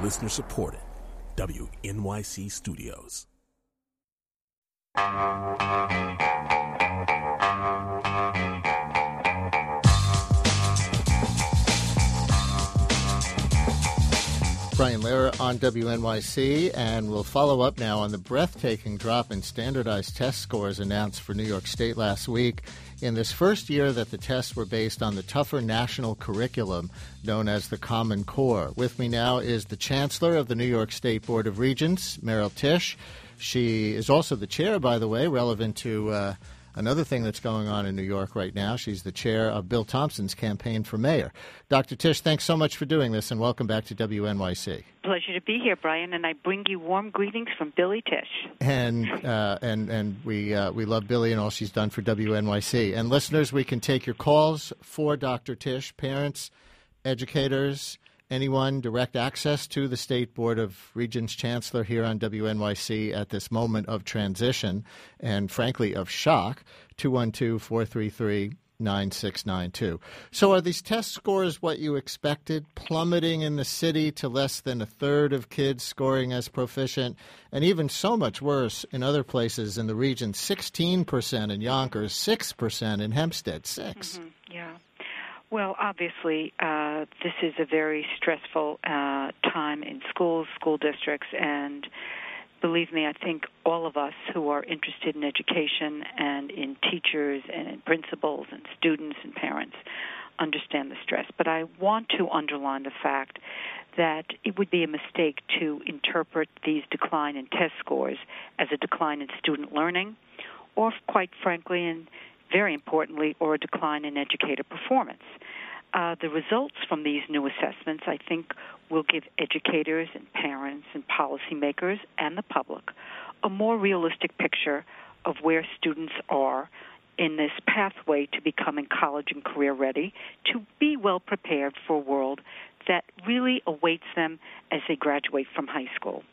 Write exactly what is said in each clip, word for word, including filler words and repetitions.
Listener supported. W N Y C Studios. Brian Lehrer on W N Y C, and we'll follow up now on the breathtaking drop in standardized test scores announced for New York State last week in this first year that the tests were based on the tougher national curriculum known as the Common Core. With me now is the Chancellor of the New York State Board of Regents, Meryl Tisch. She is also the chair, by the way, relevant to uh, another thing that's going on in New York right now. She's the chair of Bill Thompson's campaign for mayor. Doctor Tisch, thanks so much for doing this, and welcome back to W N Y C. Pleasure to be here, Brian, and I bring you warm greetings from Billy Tisch. And uh, and and we uh, we love Billy and all she's done for W N Y C. And listeners, we can take your calls for Doctor Tisch, parents, educators, anyone, direct access to the State Board of Regents Chancellor here on W N Y C at this moment of transition and, frankly, of shock, two one two, four three three, nine six nine two. So are these test scores what you expected, plummeting in the city to less than a third of kids scoring as proficient, and even so much worse in other places in the region, sixteen percent in Yonkers, six percent in Hempstead, six? Mm-hmm. Yeah. Well, obviously, uh, this is a very stressful uh, time in schools, school districts, and believe me, I think all of us who are interested in education and in teachers and in principals and students and parents understand the stress. But I want to underline the fact that it would be a mistake to interpret these decline in test scores as a decline in student learning or, quite frankly, and very importantly, or a decline in educator performance. Uh, the results from these new assessments, I think, will give educators and parents and policymakers and the public a more realistic picture of where students are in this pathway to becoming college and career ready, to be well prepared for a world that really awaits them as they graduate from high school.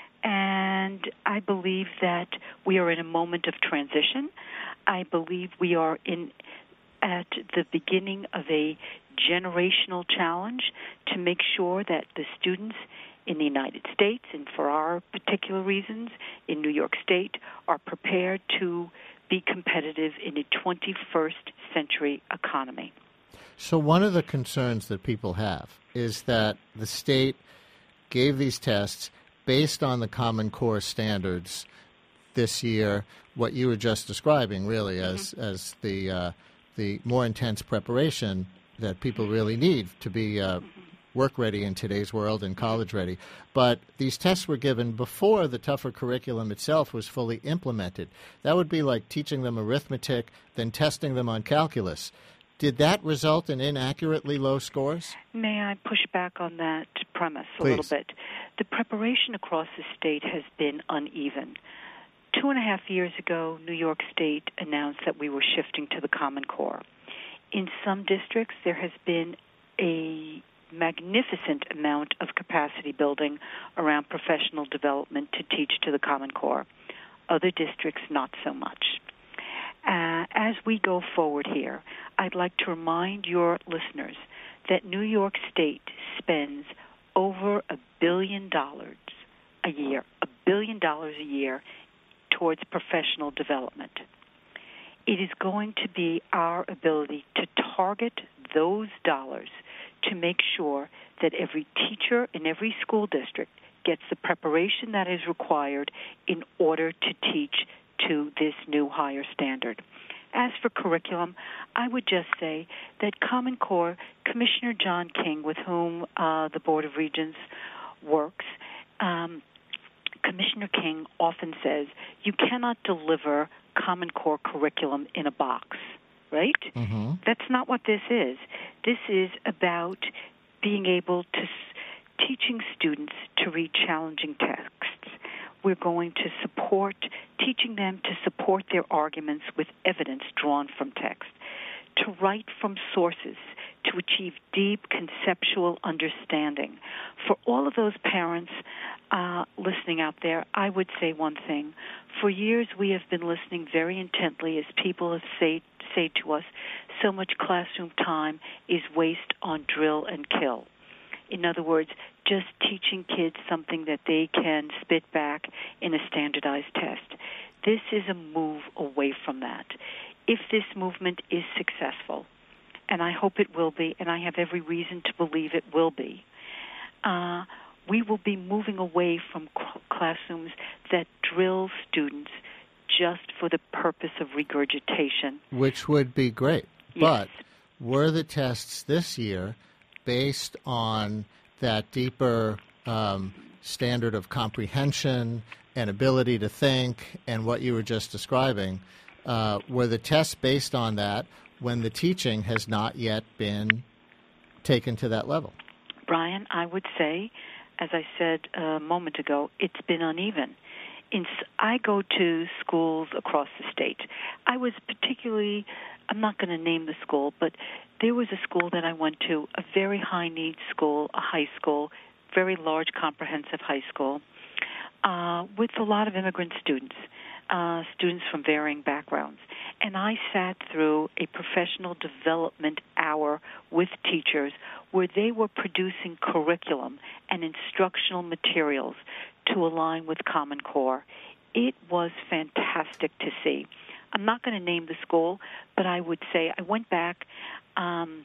And I believe that we are in a moment of transition. I believe we are in at the beginning of a generational challenge to make sure that the students in the United States, and for our particular reasons in New York State, are prepared to be competitive in a twenty-first century economy. So one of the concerns that people have is that the state gave these tests based on the Common Core standards this year, what you were just describing really as mm-hmm. as the uh, the more intense preparation that people really need to be uh, work ready in today's world and college ready. But these tests were given before the tougher curriculum itself was fully implemented. That would be like teaching them arithmetic, then testing them on calculus. Did that result in inaccurately low scores? May I push back on that premise a Please. little bit? The preparation across the state has been uneven. Two and a half years ago, New York State announced that we were shifting to the Common Core. In some districts, there has been a magnificent amount of capacity building around professional development to teach to the Common Core. Other districts, not so much. Uh, as we go forward here, I'd like to remind your listeners that New York State spends over a billion dollars a year, a billion dollars a year towards professional development. It is going to be our ability to target those dollars to make sure that every teacher in every school district gets the preparation that is required in order to teach to this new higher standard. As for curriculum, I would just say that Common Core, Commissioner John King, with whom uh, the Board of Regents works, um, Commissioner King often says, you cannot deliver Common Core curriculum in a box, right? Mm-hmm. That's not what this is. This is about being able to teaching students to read challenging texts. We're going to support, teaching them to support their arguments with evidence drawn from text, to write from sources, to achieve deep conceptual understanding. For all of those parents uh, listening out there, I would say one thing. For years, we have been listening very intently as people have say, say to us, so much classroom time is waste on drill and kill. In other words, just teaching kids something that they can spit back in a standardized test. This is a move away from that. If this movement is successful, and I hope it will be, and I have every reason to believe it will be, uh, we will be moving away from cl- classrooms that drill students just for the purpose of regurgitation. Which would be great. Yes. But were the tests this year based on that deeper um, standard of comprehension and ability to think and what you were just describing, uh, were the tests based on that when the teaching has not yet been taken to that level? Brian, I would say, as I said a moment ago, it's been uneven. In, I go to schools across the state. I was particularly, I'm not going to name the school, but there was a school that I went to, a very high-needs school, a high school, very large comprehensive high school, uh, with a lot of immigrant students, uh, students from varying backgrounds. And I sat through a professional development hour with teachers where they were producing curriculum and instructional materials to align with Common Core. It was fantastic to see. I'm not going to name the school, but I would say I went back um,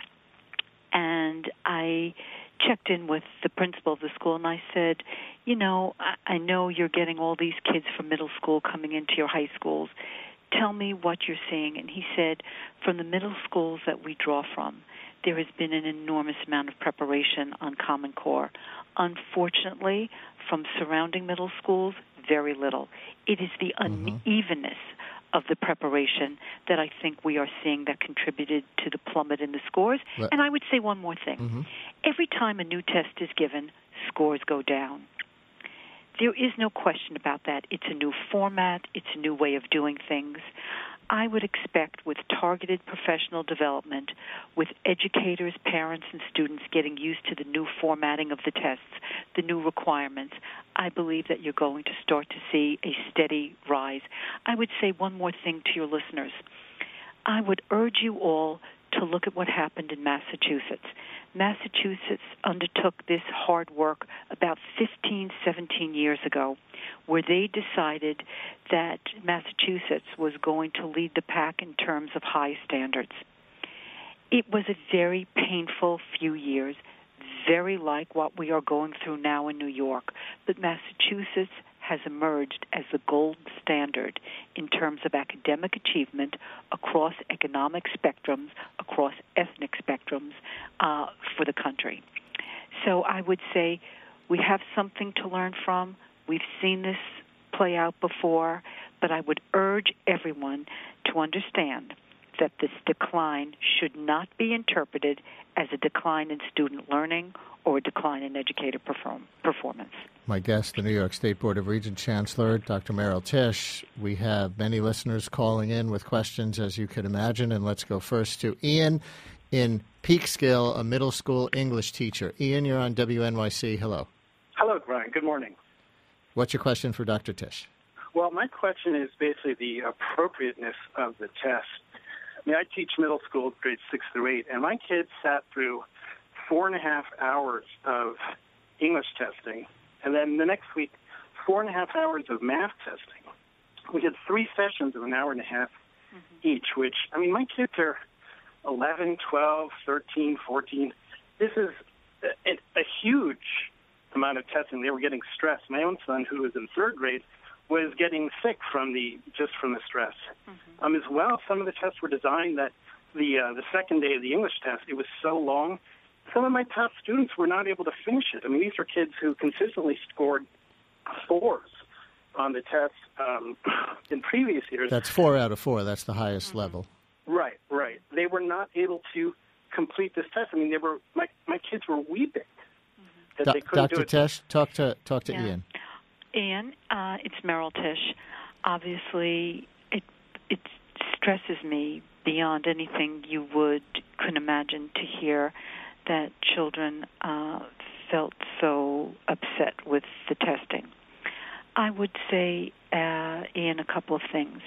and I checked in with the principal of the school, and I said, you know, I, I know you're getting all these kids from middle school coming into your high schools. Tell me what you're seeing. And he said, from the middle schools that we draw from, there has been an enormous amount of preparation on Common Core. Unfortunately, from surrounding middle schools, very little. It is the Mm-hmm. unevenness of the preparation that I think we are seeing that contributed to the plummet in the scores. Let- and I would say one more thing. Mm-hmm. Every time a new test is given, scores go down. There is no question about that. It's a new format. It's a new way of doing things. I would expect with targeted professional development, with educators, parents, and students getting used to the new formatting of the tests, the new requirements, I believe that you're going to start to see a steady rise. I would say one more thing to your listeners. I would urge you all to look at what happened in Massachusetts. Massachusetts undertook this hard work about fifteen, seventeen years ago, where they decided that Massachusetts was going to lead the pack in terms of high standards. It was a very painful few years, very like what we are going through now in New York, but Massachusetts has emerged as the gold standard in terms of academic achievement across economic spectrums, across ethnic spectrums uh, for the country. So I would say we have something to learn from. We've seen this play out before, but I would urge everyone to understand that this decline should not be interpreted as a decline in student learning or a decline in educator perform- performance. My guest, the New York State Board of Regents Chancellor, Doctor Merrill Tisch. We have many listeners calling in with questions, as you could imagine, and let's go first to Ian in Peekskill, a middle school English teacher. Ian, you're on W N Y C. Hello. Hello, Brian. Good morning. What's your question for Doctor Tisch? Well, my question is basically the appropriateness of the test. I mean, I teach middle school, grades six through eight, and my kids sat through four and a half hours of English testing, and then the next week, four and a half hours of math testing. We did three sessions of an hour and a half mm-hmm. each, which, I mean, my kids are eleven, twelve, thirteen, fourteen. This is a, a huge amount of testing. They were getting stressed. My own son, who was in third grade, was getting sick from the just from the stress. Mm-hmm. Um, as well, some of the tests were designed that the uh, the second day of the English test, it was so long, some of my top students were not able to finish it. I mean, these were kids who consistently scored fours on the test um, in previous years. That's four out of four. That's the highest mm-hmm. level. Right, right. They were not able to complete this test. I mean, they were my my kids were weeping mm-hmm. that Do- they couldn't Doctor do it. Tisch, talk to talk to Yeah. Ian. Ian, uh, it's Merrill Tisch. Obviously, it it stresses me beyond anything you would could imagine to hear that children uh, felt so upset with the testing. I would say, uh, Ian, a couple of things.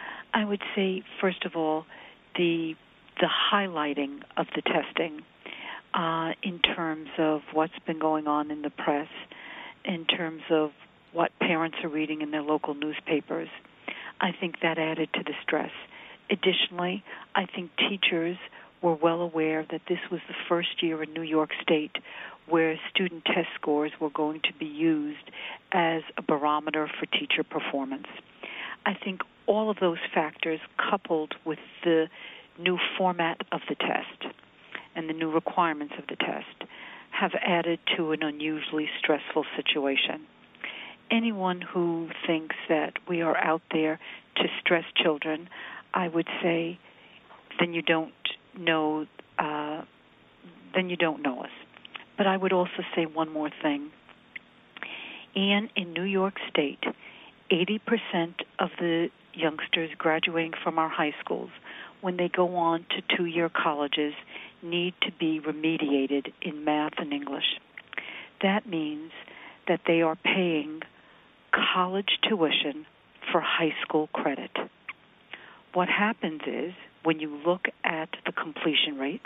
I would say, first of all, the the highlighting of the testing uh, in terms of what's been going on in the press, in terms of what parents are reading in their local newspapers. I think that added to the stress. Additionally, I think teachers were well aware that this was the first year in New York State where student test scores were going to be used as a barometer for teacher performance. I think all of those factors, coupled with the new format of the test and the new requirements of the test, have added to an unusually stressful situation. Anyone who thinks that we are out there to stress children, I would say, then you don't know, uh, then you don't know us. But I would also say one more thing. And in New York State, eighty percent of the youngsters graduating from our high schools, when they go on to two-year colleges, need to be remediated in math and English. That means that they are paying college tuition for high school credit. What happens is, when you look at the completion rates,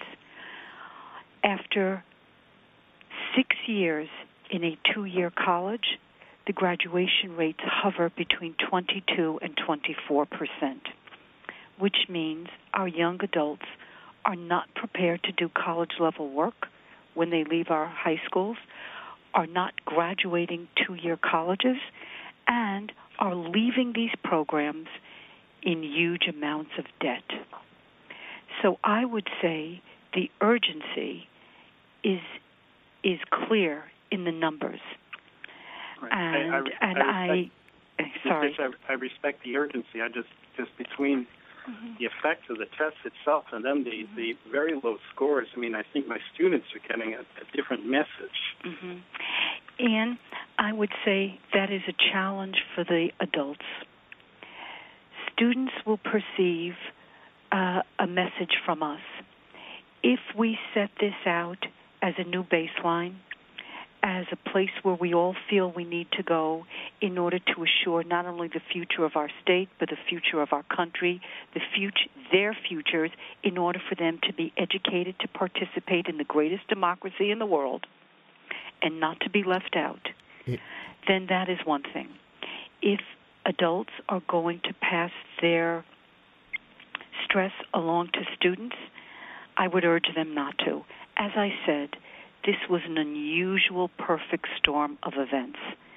after six years in a two-year college, the graduation rates hover between twenty-two and twenty-four percent, which means our young adults are not prepared to do college-level work when they leave our high schools, are not graduating two-year colleges, and are leaving these programs in huge amounts of debt. So I would say the urgency is is clear in the numbers. Right. And I, I, and I, respect, I sorry. I, I respect the urgency. I just just between mm-hmm. the effects of the test itself and then the, mm-hmm. the very low scores. I mean, I think my students are getting a, a different message. Mm-hmm. And I would say that is a challenge for the adults. Students will perceive uh, a message from us. If we set this out as a new baseline, as a place where we all feel we need to go in order to assure not only the future of our state, but the future of our country, the future, their futures, in order for them to be educated to participate in the greatest democracy in the world and not to be left out, yeah. then that is one thing. If adults are going to pass their stress along to students, I would urge them not to. As I said, this was an unusual perfect storm of events.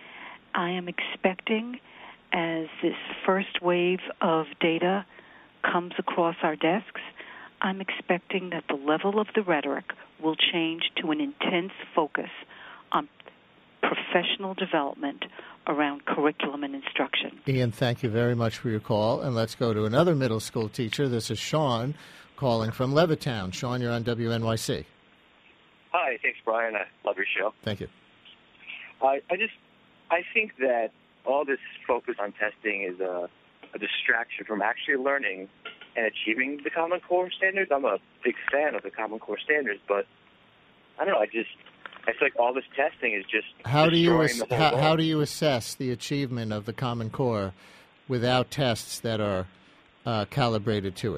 I am expecting, as this first wave of data comes across our desks, I'm expecting that the level of the rhetoric will change to an intense focus on professional development around curriculum and instruction. Ian, thank you very much for your call. And let's go to another middle school teacher. This is Sean calling from Levittown. Sean, you're on W N Y C. Hi, thanks, Brian. I love your show. Thank you. I, I just, I think that all this focus on testing is a, a distraction from actually learning and achieving the Common Core standards. I'm a big fan of the Common Core standards, but I don't know. I just, I feel like all this testing is just how do you ass- how, how do you assess the achievement of the Common Core without tests that are uh, calibrated to it,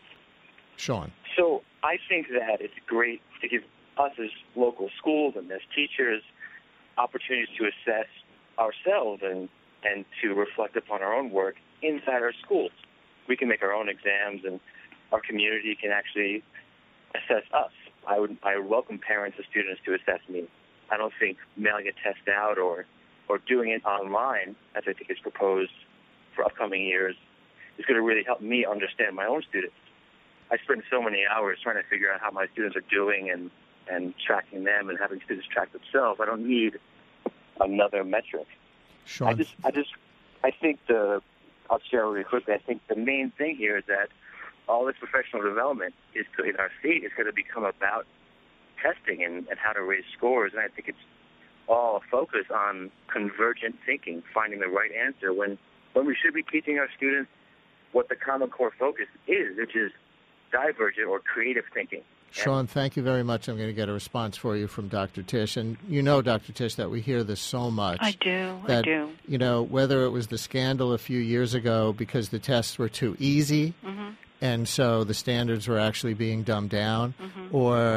Sean? So I think that it's great to give us as local schools and as teachers opportunities to assess ourselves and, and to reflect upon our own work inside our schools. We can make our own exams, and our community can actually assess us. I would I would welcome parents and students to assess me. I don't think mailing a test out or, or doing it online, as I think is proposed for upcoming years, is going to really help me understand my own students. I spend so many hours trying to figure out how my students are doing and and tracking them and having students track themselves. I don't need another metric. Sean. I just, I just, I think the, I'll share really quickly, I think the main thing here is that all this professional development is to, in our state is going to become about testing and, and how to raise scores, and I think it's all a focus on convergent thinking, finding the right answer, when, when we should be teaching our students what the Common Core focus is, which is divergent or creative thinking. Sean, thank you very much. I'm going to get a response for you from Doctor Tisch. And you know, Doctor Tisch, that we hear this so much. I do, that, I do. You know, whether it was the scandal a few years ago because the tests were too easy, mm-hmm. and so the standards were actually being dumbed down, mm-hmm. or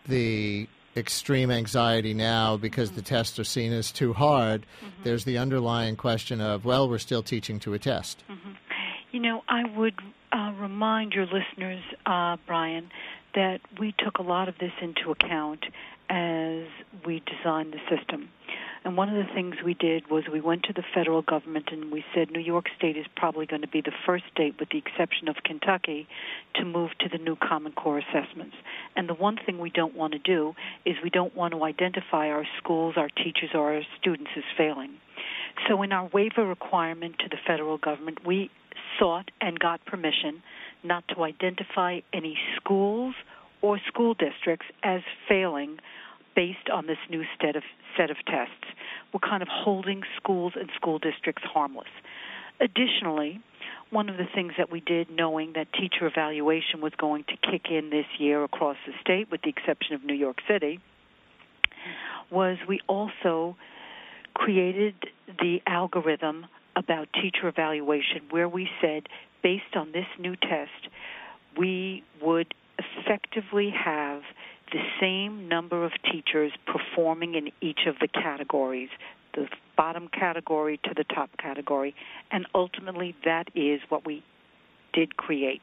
the extreme anxiety now because the tests are seen as too hard. Mm-hmm. There's the underlying question of, well, we're still teaching to a test. Mm-hmm. You know, I would uh, remind your listeners, uh, Brian, that we took a lot of this into account as we designed the system. And one of the things we did was we went to the federal government and we said New York State is probably going to be the first state, with the exception of Kentucky, to move to the new Common Core assessments. And the one thing we don't want to do is we don't want to identify our schools, our teachers, or our students as failing. So in our waiver requirement to the federal government, we sought and got permission not to identify any schools or school districts as failing based on this new set of set of tests. We're kind of holding schools and school districts harmless. Additionally, one of the things that we did, knowing that teacher evaluation was going to kick in this year across the state, with the exception of New York City, was we also created the algorithm about teacher evaluation, where we said, based on this new test, we would effectively have the same number of teachers performing in each of the categories, the bottom category to the top category, and ultimately that is what we did create.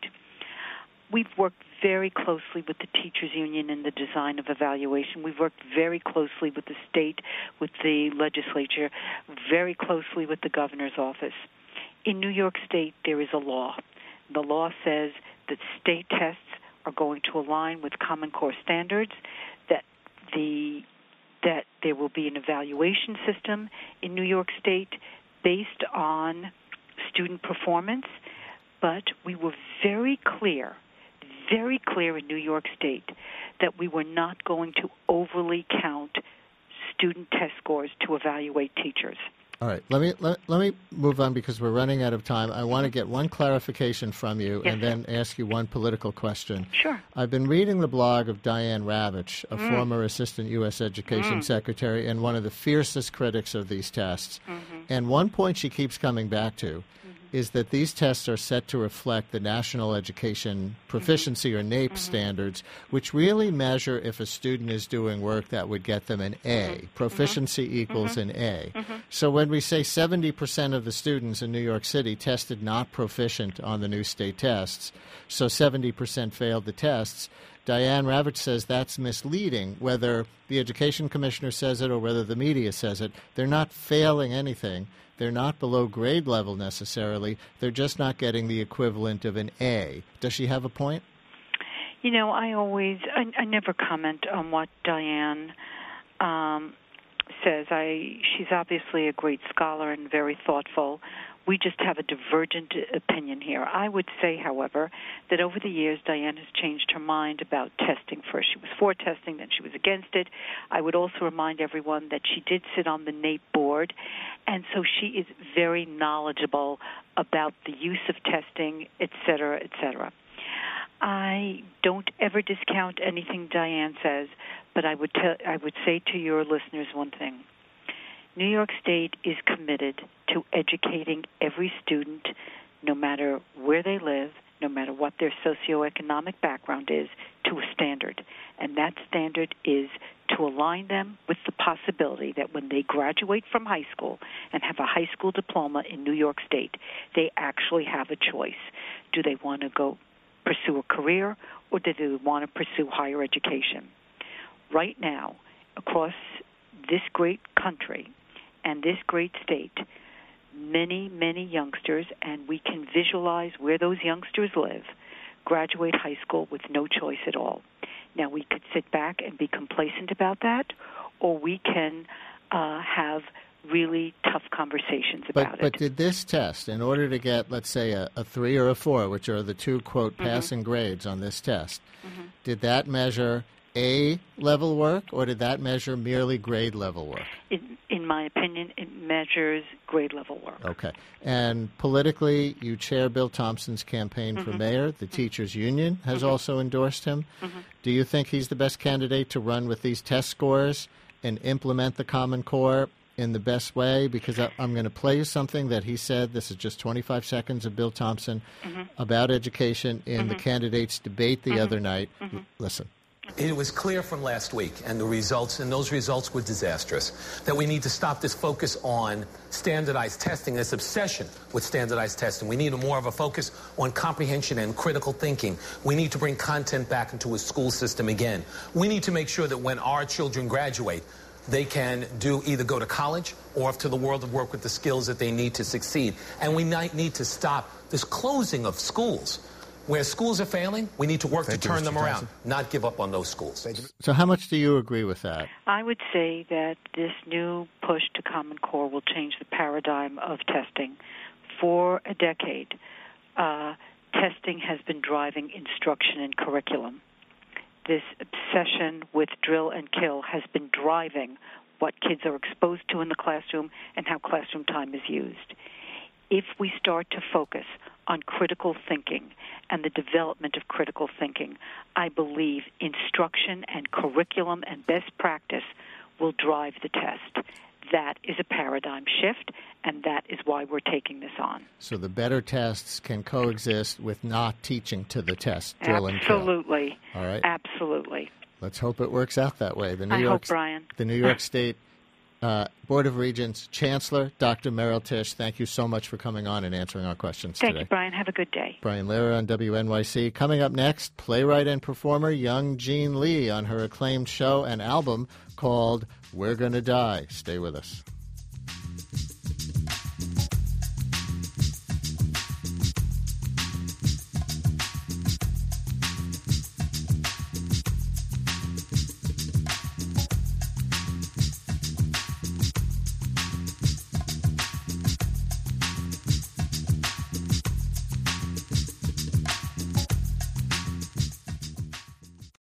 We've worked very closely with the teachers union in the design of evaluation. We've worked very closely with the state, with the legislature, very closely with the governor's office. In New York State, there is a law. The law says that state tests are going to align with Common Core standards, that the that there will be an evaluation system in New York State based on student performance, but we were very clear, very clear in New York State that we were not going to overly count student test scores to evaluate teachers. All right, let me let, let me move on because we're running out of time. I want to get one clarification from you yes, and then ask you one political question. Sure. I've been reading the blog of Diane Ravitch, a mm. former Assistant U S Education mm. Secretary and one of the fiercest critics of these tests. Mm-hmm. And one point she keeps coming back to mm-hmm. is that these tests are set to reflect the National Education Proficiency mm-hmm. or NAEP mm-hmm. standards, which really measure if a student is doing work that would get them an A. Mm-hmm. Proficiency mm-hmm. equals mm-hmm. an A. Mm-hmm. So when we say seventy percent of the students in New York City tested not proficient on the new state tests, so seventy percent failed the tests, Diane Ravitch says that's misleading, whether the education commissioner says it or whether the media says it. They're not failing anything. They're not below grade level necessarily. They're just not getting the equivalent of an A. Does she have a point? You know, I always, I, I never comment on what Diane um, says. I, she's obviously a great scholar and very thoughtful. We just have a divergent opinion here. I would say, however, that over the years, Diane has changed her mind about testing. First, she was for testing, then she was against it. I would also remind everyone that she did sit on the NAEP board, and so she is very knowledgeable about the use of testing, et cetera, et cetera. I don't ever discount anything Diane says, but I would tell, I would say to your listeners one thing. New York State is committed to educating every student, no matter where they live, no matter what their socioeconomic background is, to a standard. And that standard is to align them with the possibility that when they graduate from high school and have a high school diploma in New York State, they actually have a choice. Do they want to go pursue a career, or do they want to pursue higher education? Right now, across this great country and this great state, many, many youngsters, and we can visualize where those youngsters live, graduate high school with no choice at all. Now, we could sit back and be complacent about that, or we can uh, have really tough conversations but, about but it. But did this test, in order to get, let's say, a, a three or a four, which are the two, quote, mm-hmm. passing grades on this test, mm-hmm. did that measure A-level work, or did that measure merely grade-level work? In, in my opinion, it measures grade-level work. Okay. And politically, you chair Bill Thompson's campaign mm-hmm. for mayor. The mm-hmm. teachers' union has mm-hmm. also endorsed him. Mm-hmm. Do you think he's the best candidate to run with these test scores and implement the Common Core in the best way? Because I, I'm going to play you something that he said. This is just twenty-five seconds of Bill Thompson mm-hmm. about education in mm-hmm. the candidates' debate the mm-hmm. other night. Mm-hmm. Listen. It was clear from last week, and the results, and those results were disastrous, that we need to stop this focus on standardized testing, this obsession with standardized testing. We need more of a focus on comprehension and critical thinking. We need to bring content back into a school system again. We need to make sure that when our children graduate, they can do either go to college or off to the world of work with the skills that they need to succeed. And we might need to stop this closing of schools. Where schools are failing, we need to work Thank to you, turn Mister them around, Johnson. not give up on those schools. So how much do you agree with that? I would say that this new push to Common Core will change the paradigm of testing. For a decade, uh, testing has been driving instruction and curriculum. This obsession with drill and kill has been driving what kids are exposed to in the classroom and how classroom time is used. If we start to focus on critical thinking and the development of critical thinking, I believe instruction and curriculum and best practice will drive the test. That is a paradigm shift, and that is why we're taking this on. So the better tests can coexist with not teaching to the test, drill and kill. Absolutely. All right. Absolutely. Let's hope it works out that way. The New I York, hope, Brian. The New York State uh, Board of Regents Chancellor, Doctor Meryl Tisch, thank you so much for coming on and answering our questions Thank today. you, Brian. Have a good day. Brian Lehrer on W N Y C. Coming up next, playwright and performer Young Jean Lee on her acclaimed show and album called We're Gonna Die. Stay with us.